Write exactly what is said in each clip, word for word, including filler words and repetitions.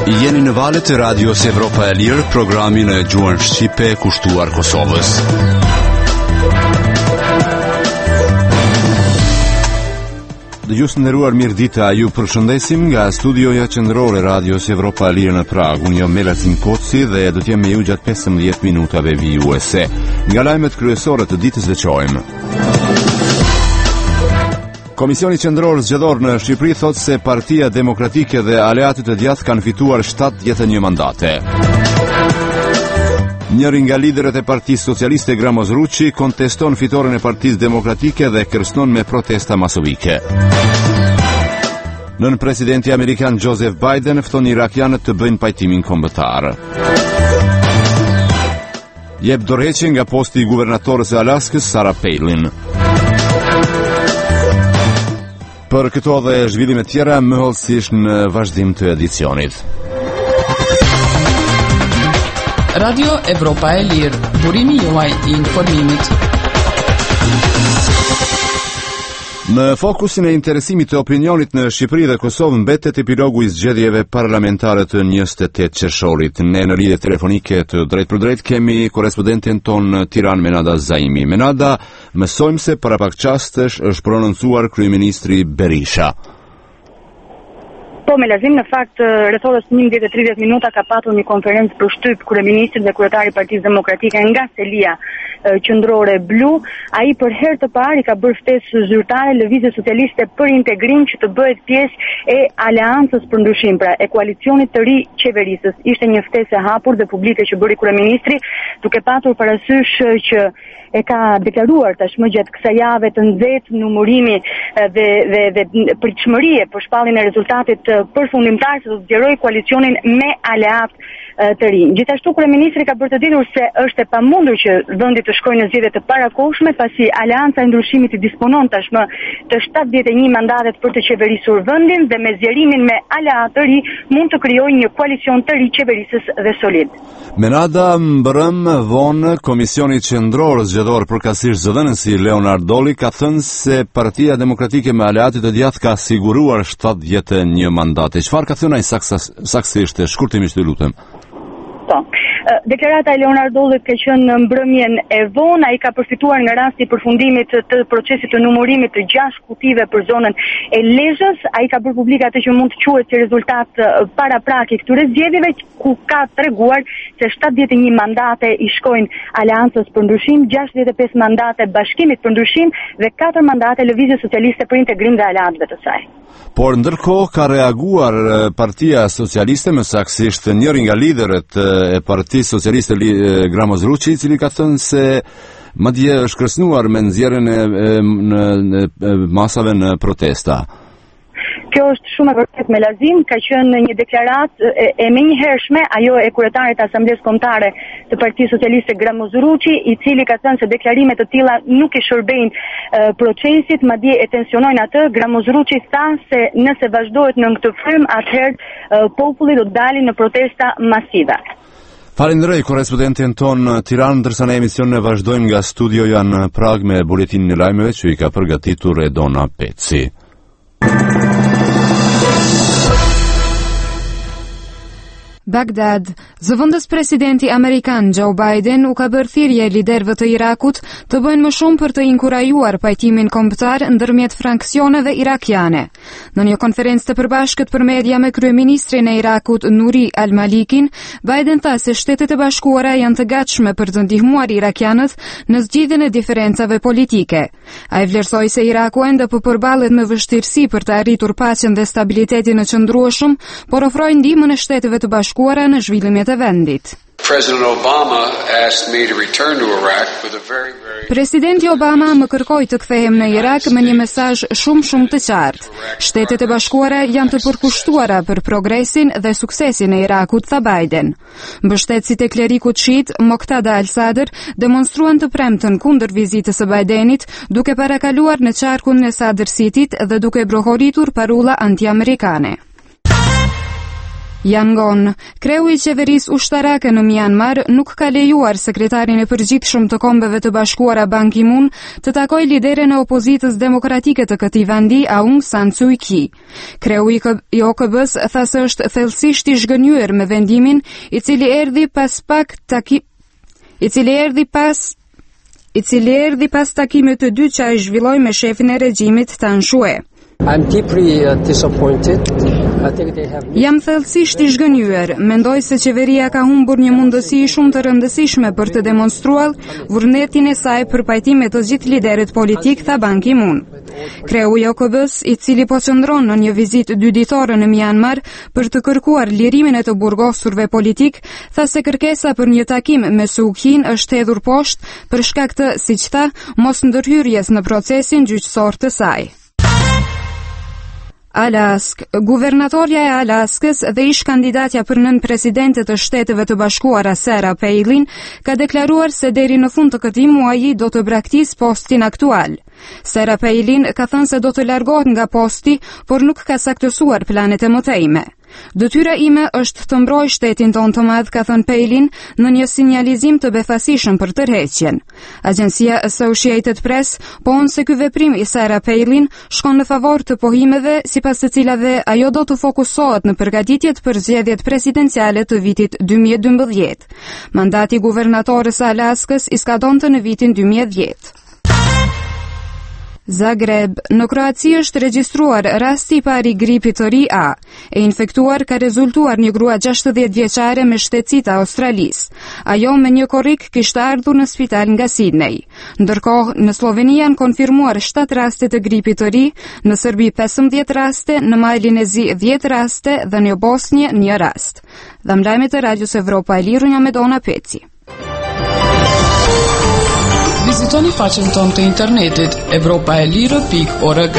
Jeni në valët e Radios Evropa e Lirë, programin e gjuhën shqipe kushtuar Kosovës. Dëgjues nderuar, mirëdita, ju përshëndesim nga studioja qendrore Radios Evropa e Lirë në Prag. Unë jam Melatin Koci dhe do të jem me ju gjatë pesëmbëdhjetë minutave vijuese. Nga lajmet kryesore të ditës veçojmë. Komisioni qendror zgjedhor në Shqipëri thotë se Partia Demokratike dhe aleatët e djathtë kanë fituar shtatëdhjetë e një mandate. Njëri nga liderët e Partisë Socialiste, Gramoz Ruçi, konteston fitoren e Partisë Demokratike dhe kërcënon me protesta masovike. Nën presidenti amerikan Joseph Biden fton irakianët të bëjnë pajtimin kombëtar. Jep dorëheqje nga posti i guvernatores së Alaskës, Sarah Palin. Për këto dhe zhvillime tjera, më hollësisht në vazhdim të edicionit. Radio Evropa e Lirë, burimi juaj i informimit. Në fokusin e interesimit të opinionit në Shqipëri dhe Kosovë mbetet epilogu i zgjedhjeve parlamentare të njëzet e tetë qershorit. Ne në lidhje telefonike të drejt për drejt kemi korespondentin ton në Tiranë, Menada Zaimi. Menada, mësojmë se para pak çastesh është prononcuar kryeministri Berisha. Po, me lazim, në fakt, rreth orës njëmbëdhjetë e tridhjetë minuta ka patur një konferencë për shtyp kryeministrit dhe kryetari i Partisë Demokratike nga selia qendrore blu. Ai për herë të parë i ka bërë ftesë zyrtare Lëvizjes Socialiste për integrim që të bëhet pjesë e Aleancës për ndryshim, pra e koalicionit të ri qeverisës. Ishte një ftesë e hapur dhe publike që bëri kryeministri, duke patur parasysh që e ka deklaruar tashmë gjatë kësaj jave të nxehtë numërimi dhe dhe dhe pritshmërie për shpalljen e rezultatit përfundimtar se do të zgjerojë koalicionin me aleat të rinj. Gjithashtu kryeministri ka bërë të ditur se është e pamundur që vendi të shkojë në zgjedhje të parakohshme, pasi Aleanca e Ndryshimit i disponon tashmë të shtatëdhjetë e një mandatet për të qeverisur vendin dhe me zgjerimin me aleat të ri mund të krijojë një koalicion të ri qeverisës dhe solid. Menada, mbrëm vonë Komisioni Qendror Zgjedhor përkatësisht zëdhënësi Leonard Doli ka thënë se Partia Demokratike me aleatit e djathtë ka siguruar shtatëdhjetë e një mandate. Çfarë ka thënë ai saktësisht? Shkurtimisht, ju lutem. Po. Deklarata e Leonard Dollit ka qenë në mbrëmjen e vonë. Ai ka përfituar nga rasti i përfundimit të procesit të numërimit të gjashtë kutive për zonën e Lezhës. Ai ka bërë publik atë që mund të quhet si rezultat paraprak i këtyre zgjedhjeve, ku ka treguar se shtatëdhjetë e një mandate i shkojnë Aleancës për ndryshim, gjashtëdhjetë e pesë mandate Bashkimit për ndryshim dhe katër mandate Lëvizjes Socialiste për integrim dhe aleatëve të saj. Por ndërkohë ka reaguar Partia Socialiste, më saktësisht njëri nga liderët e Partisë Socialiste, Gramoz Ruçi, i cili ka thënë se madje është kërcënuar me nxjerrjen e, e, e masave në protesta. Kjo është shumë e vërtetë me lazim, ka qenë një deklaratë e, e menjëhershme ajo e kryetarit të Asamblesë Kombëtare të Partisë Socialiste Gramoz Ruçi, i cili ka thënë se deklarime të tilla nuk i shërbejnë uh, procesit, madje e tensionojnë atë. Gramoz Ruçi tha se nëse vazhdohet në këtë frymë, atëherë uh, populli do të dalë në protesta masive. Falenderoj korespondentin ton në Tiranë, ndërsa në emision ne vazhdojmë nga studioja në Prag me buletinin e lajmeve që i ka përgatitur Edona Peci. Bagdad. Zëvendës presidenti amerikan Joe Biden u ka bërë thirrje liderëve të Irakut të bëjnë më shumë për të inkurajuar pajtimin kombëtar ndërmjet fraksioneve irakiane. Në një konferencë të përbashkët për media me kryeministrin e Irakut Nuri al-Malikin, Biden tha se Shtetet e Bashkuara janë të gatshme për të ndihmuar irakianët në zgjidhjen e diferencave politike. Ai vlerësoi se Iraku ende po përballet me vështirësi për të arritur paqen dhe stabilitetin e qëndrueshëm, por ofroi ndihmën e Shteteve të Bashkuara në zhvillimet e vendit. Presidenti Obama më kërkoi të kthehem në Irak me një mesazh shumë shumë të qartë. Shtetet e Bashkuara janë të përkushtuara për progresin dhe suksesin e Irakut, tha Biden. Mbështetësit e klerikut shiit Moqtada al-Sadr demonstruan të premtën kundër vizitës së Bidenit, duke parakaluar në qarkun e Sadr City-t dhe duke brohoritur parulla anti-amerikane. Yangon, kreu i qeverisë ushtarake në Myanmar nuk ka lejuar sekretarin e përgjithshëm të Kombeve të Bashkuara Ban Ki-moon të takojë lideren e opozitës demokratike të këtij vendi, Aung San Suu Kyi. Kreu i O K B-s tha se është thellësisht i zhgënjur me vendimin i cili erdhi pas pak taki i cili erdhi pas i cili erdhi pas takimit të dytë që ai zhvilloi me shefin e regjimit Tan Shue. I'm deeply uh, disappointed. I think they have... Jam thellësisht i zhgënjur. Mendoj se qeveria ka humbur një mundësi shumë të rëndësishme për të demonstruar vullnetin e saj për pajtim me të gjithë liderët politik, tha Ban Ki-moon. Kreu i O K B-s, i cili po qëndron në një vizitë dyditore në Myanmar për të kërkuar lirimin e të burgosurve politik, tha se kërkesa për një takim me Suu Kyin është hedhur poshtë për shkak të, siç tha, mos ndërhyrjes në procesin gjyqësor të saj. Alask. Guvernatorja e Alaskës dhe ish kandidatja për nën presidente të Shteteve të Bashkuara Sarah Palin ka deklaruar se deri në fund të këtij muaji do të braktisë postin aktual. Sarah Palin ka thënë se do të largohet nga posti, por nuk ka saktësuar planet e mëtejme. Detyra ime është të mbroj shtetin ton të madh, ka thënë Palin në një sinjalizim të befasishëm për tërheqjen. Agjencia Associated Press pohon se ky veprim i Sarah Palin shkon në favor të pohimeve sipas të cilave ajo do të fokusohet në përgatitjet për zgjedhjet presidenciale të vitit dy mijë e dymbëdhjetë. Mandati guvernatores së Alaskës i skadonte në vitin dy mijë e dhjetë. Zagreb. Në Kroaci është regjistruar rasti i parë i gripit të ri A. E infektuar ka rezultuar një grua gjashtëdhjetë vjeçare me shtetësi të Australisë. Ajo me një korrik kishte ardhur në spital nga Sydney. Ndërkohë, në Sloveni janë konfirmuar shtatë raste të gripit të ri, në Serbi pesëmbëdhjetë raste, në Majlinezi dhjetë raste dhe në Bosnjë një rast. Dhe lajmet e Radios Evropa e Lirë, nga Medona Peci. Vizitoni faqen tonë të internetit evropaelire pikë org.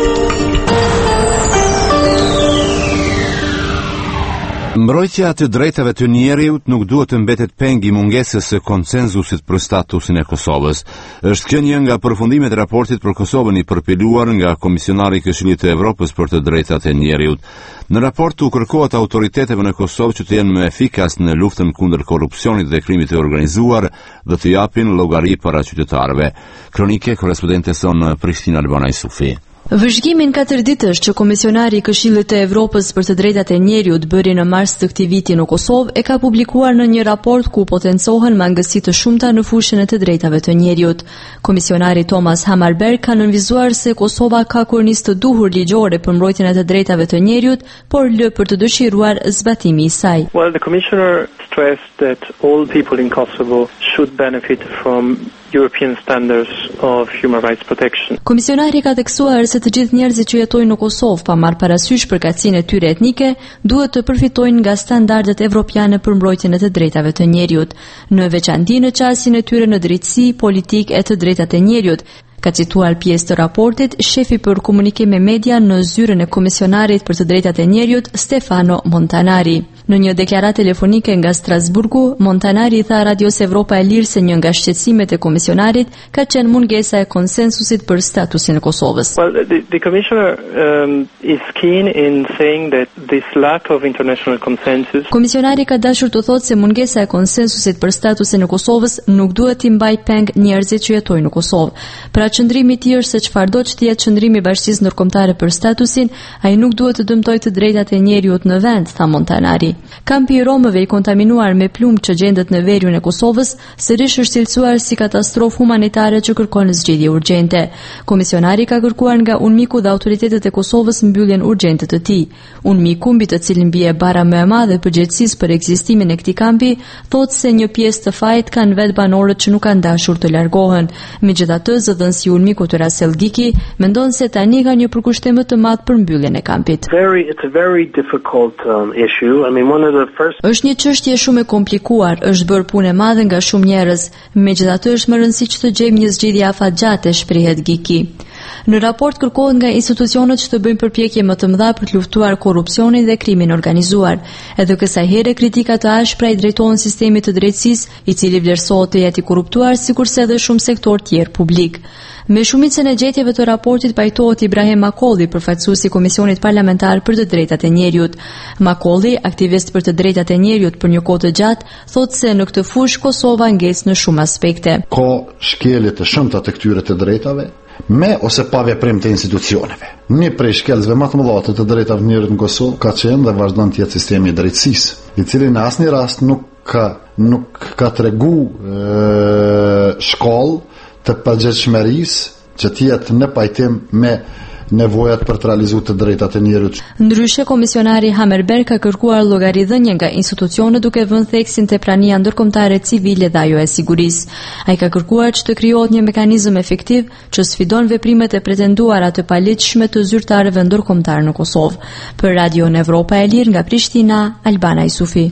Mbrojtja të drejtave të njeriut nuk duhet të mbetet peng i mungesës së konsenzusit për statusin e Kosovës. Është kjo një nga përfundimet e raportit për Kosovën i përpiluar nga Komisionari i Këshillit të Evropës për të drejtat e njeriut. Në raport u kërkohet autoriteteve në Kosovë që të jenë më efikas në luftën kundër korrupsionit dhe krimit të organizuar dhe të japin llogari para qytetarëve. Kronike korrespondente son Prishtina Albana Isufi. Vëzhgimin katërditësh që Komisionari i Këshillit të Evropës për të drejtat e njeriut bëri në mars të këtij viti në Kosovë e ka publikuar në një raport ku potencohen mangësi të shumta në fushën e të drejtave të njeriut. Komisionari Thomas Hammarberg ka nënvizuar se Kosova ka kornisë të duhur ligjore për mbrojtjen e të drejtave të njeriut, por lë për të dëshiruar zbatimi i saj. Well, the commissioner stressed that all people in Kosovo should benefit from European standards of human rights protection. Komisionari ka theksuar se të gjithë njerëzit që jetojnë në Kosovë pa marrë parasysh përkatësinë e tyre etnike, duhet të përfitojnë nga standardet evropiane për mbrojtjen e të drejtave të njeriut, në veçanti në çastin e tyre në drejtësi, politikë e të drejtat e njeriut. Ka cituar pjesë të raportit shefi për komunikim me media në zyrën e Komisionarit për të drejtat e njeriut, Stefano Montanari. Në një deklaratë telefonike nga Strasburgu, Montanari i tha Radios Evropa e Lirë se një nga shqetësimet e komisionarit ka qenë mungesa e konsensusit për statusin e Kosovës. Well, the, the commissioner um, is keen in saying that this lack of international consensus. Komisionari ka dashur të thotë se mungesa e konsensusit për statusin e Kosovës nuk duhet t'i mbajë peng njerëzit që jetojnë në Kosovë. Pra qëndrimi i tij është se çfarëdo që të jetë qëndrimi i Bashkisë Ndërkombëtare për statusin, ai nuk duhet të dëmtojë të drejtat e njeriut në vend, tha Montanari. Kampi i Romëve i kontaminuar me plumë që gjendet në veriun e Kosovës sërish është cilësuar si katastrofë humanitare që kërkon zgjidhje urgjente. Komisionari ka kërkuar nga UNMIK-u dhe autoritetet e Kosovës mbylljen urgjente të tij. UNMIK-u, mbi të cilin bie bara më e madhe e përgjegjësisë për ekzistimin e këtij kampi, thotë se një pjesë të fajit kanë vetë banorët që nuk kanë dashur të largohen. Megjithatë, zëdhënësi i UNMIK-ut Rasel Giki mendon se tani ka një përkushtim më të madh për mbylljen e kampit. Very, it's a very difficult um, issue. I mean, First... Është një çështje shumë e komplikuar, është bërë punë e madhe nga shumë njerëz, megjithatë është më rëndësishme që të gjejmë një zgjidhje afatgjate, shprehet Giki. Në raport kërkohet nga institucionet që të bëjnë përpjekje më të mëdha për të luftuar korrupsionin dhe krimin organizuar. Edhe kësaj here kritika të ashpra i drejtohen sistemit të drejtësisë, i cili vlerësohet të jetë i korruptuar sikurse edhe shumë sektor tjerë publik. Me shumicën e gjetjeve të raportit pajtohet Ibrahim Makolli, përfaqësuesi i Komisionit Parlamentar për të Drejtat e Njerëzit. Makolli, aktivist për të drejtat e njerëzit për një kohë të gjatë, thotë se në këtë fushë Kosova ngec në shumë aspekte. Ka shkelje të shumta të këtyre të drejtave, me ose pa veprim të institucioneve. Një prej shkelësve më të mëdha të drejtave të njerëzit në Kosovë ka qenë dhe vazhdon të jetë sistemi i drejtësisë, i cili në asnjë rast nuk ka nuk ka tregu shkollë të përgjegjshmërisë që të jetë në pajtim me nevojat për të realizuar të drejtat e njerëzit. Ndryshe, komisionari Hammerberg ka kërkuar llogaridhënie nga institucionet duke vënë theksin te prania ndërkombëtare civile dhe ajo e sigurisë. Ai ka kërkuar që të krijohet një mekanizëm efektiv që sfidon veprimet e pretenduara të paligjshme të zyrtarëve ndërkombëtar në Kosovë. Për Radion Evropa e Lirë nga Prishtina, Albana Isufi.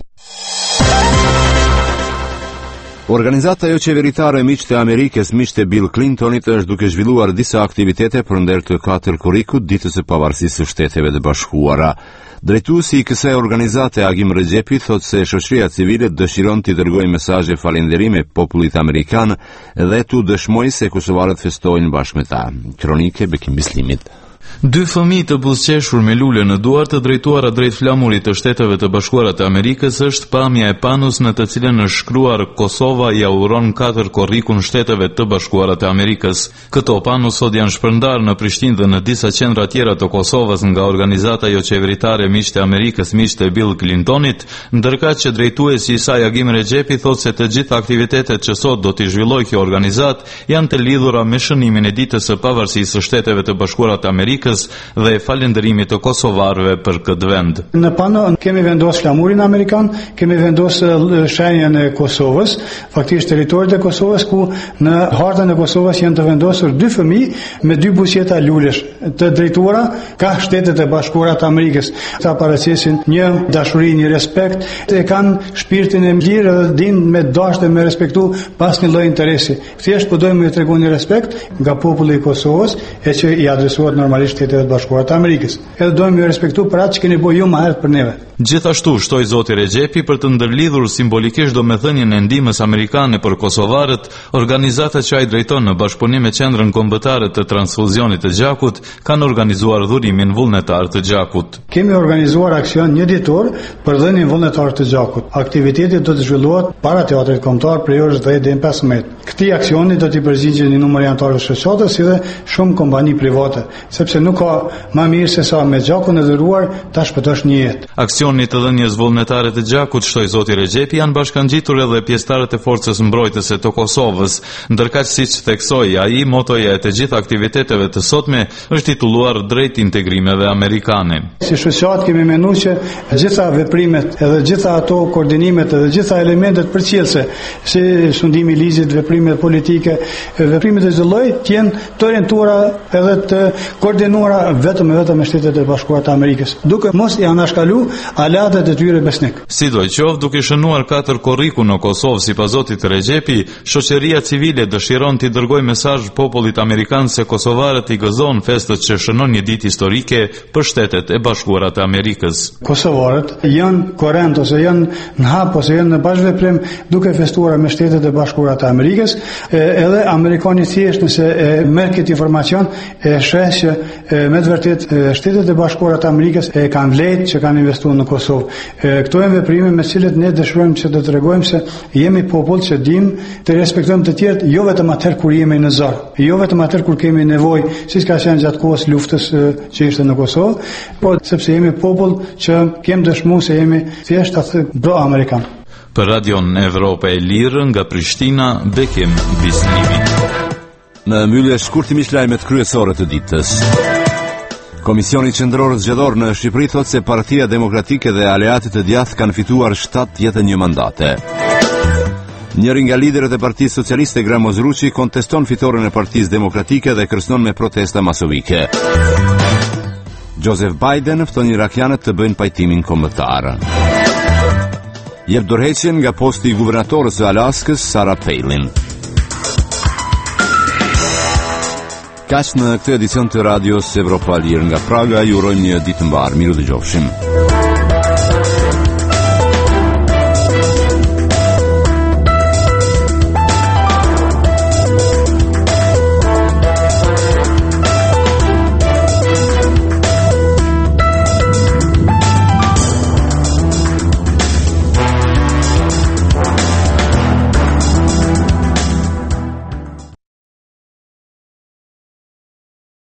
Organizata jo qeveritare Miqtë e Amerikës, Miqtë e Bill Clintonit, është duke zhvilluar disa aktivitete për nder të katër korrikut ditës së pavarësisë së Shteteve të Bashkuara. Drejtuesi i kësaj organizate, Agim Rexhepi, thotë se shoqëria civile dëshiron të dërgojë mesazhe falënderime popullit amerikan dhe tu dëshmojë se kosovarët festojnë bashkë me ta. Kronike Bekim Bislimit. Dy fëmijë të buzëqeshur me lule në duar të drejtuara drejt flamurit të Shteteve të Bashkuara të Amerikës është pamja e panos në të cilën është shkruar Kosova ja uron katër korrikun Shteteve të Bashkuara të Amerikës. Këto panos sot janë shpërndarë në Prishtinë dhe në disa qendra tjera të Kosovës nga organizata jo qeveritare Miqtë e Amerikës, Miqtë e Bill Clintonit, ndërkaq që drejtuesi i saj Agim Rexhepi thotë se të gjitha aktivitetet që sot do t'i zhvillojë kjo organizatë janë të lidhura me shënimin e ditës së pavarësisë së Shteteve të Bashkuara të Amerikës dhe falënderimit të kosovarëve për këtë vend. Në pano kemi vendosur flamurin amerikan, kemi vendosur shenjën e Kosovës, faktikisht territorit e Kosovës, ku në hartën e Kosovës janë të vendosur dy fëmijë me dy buzëqeta lulesh të drejtuara ka Shtetet e Bashkuara të Amerikës. Ata paraqisin një dashuri, një respekt, e kanë shpirtin e lirë dhe din me dashje me respektu pas një lloj interesi. Thjesht po dojmë të tregojmë një respekt nga populli i Kosovës e që i adresohet normalisht Shtetet e Bashkuara të Amerikës. Edhe dojmë ju respektu për atë që keni bërë ju më herët për neve. Gjithashtu shtoi zoti Rexhepi për të ndërlidhur simbolikisht domethënien e ndihmës amerikane për kosovarët, organizata që ai drejton në bashkëpunim me Qendrën Kombëtare të Transfuzionit të Gjakut kanë organizuar dhurimin vullnetar të gjakut. Kemi organizuar aksion një ditor për dhënien vullnetar të gjakut. Aktiviteti do të zhvillohet para Teatrit Kombëtar prej orës dhjetë deri në pesëmbëdhjetë. Këtij aksioni do t'i përgjigjen një numër i anëtarëve shoqatës si dhe shumë kompani private, sepse nuk ka më mirë se sa me gjakun e dhëruar ta shpëtosh një jetë. Aksioni të dhënies vullnetare të gjakut, shtoi zoti Rexhepi, janë bashkangjitur edhe pjesëtarët e Forcës Mbrojtëse të Kosovës, ndërkaq siç theksoi ai, motoja e të gjitha aktiviteteve të sotme është titulluar drejt integrimeve amerikane. Si shoqat kemi menuar që gjitha veprimet, edhe gjitha ato koordinimet, edhe gjitha elementet përcjellëse, si sundimi i ligjit, veprimet politike, veprimet e çdo lloji, të jenë të orientuara edhe të koordinuara vetëm e vetëm me Shtetet e Bashkuara të Amerikës, duke mos i anashkalu alatet e tyre besnik. Sidoqoftë, duke shënuar katër korriku në Kosovë sipas zotit Rexhepi, shoqëria civile dëshiron t'i dërgojë mesazh popullit amerikan se kosovarët i gëzon festët që shënon një ditë historike për Shtetet e Bashkuara të Amerikës. Kosovarët janë korrent ose janë në hap ose janë në bashkëveprim duke festuar me Shtetet e Bashkuara të Amerikës, edhe amerikani thjesht nëse merr këtë informacion e sheh që me të vërtetë Shtetet e Bashkuara të Amerikës e kanë vlerë që kanë investuar në Kosovë. Këto janë veprime me të cilet ne dëshirojmë që të tregojmë se jemi popull që dimë të respektojmë të tjerët, jo vetëm atëherë kur jemi në zor, jo vetëm atëherë kur kemi nevojë, siç ka qenë gjatë kohës luftës që ishte në Kosovë, por sepse jemi popull që kemi dëshmuar se jemi thjesht atë bro amerikan. Për Radion Evropa e Lirë nga Prishtina, Bekim Bislimi. Në mbyllje shkurtimisht lajmet kryesore të ditës. Komisioni Qendror Zgjedhor në Shqipëri thotë se Partia Demokratike dhe aleatit të djathtë kanë fituar shtatë jetën një mandate. Njëri nga liderët e Partisë Socialiste, Gram Ozruçi, konteston fitoren e Partisë Demokratike dhe kërcënon me protesta masovike. Joseph Biden fton irakianët të bëjnë pajtimin kombëtar. Jep dorëheqjen nga posti i guvernatorës së Alaskës, Sarah Palin. Kaq në këtë edicion të radios Evropa Lir nga Praga, ju urojmë një ditë të mbar. Miru dëgjofshim.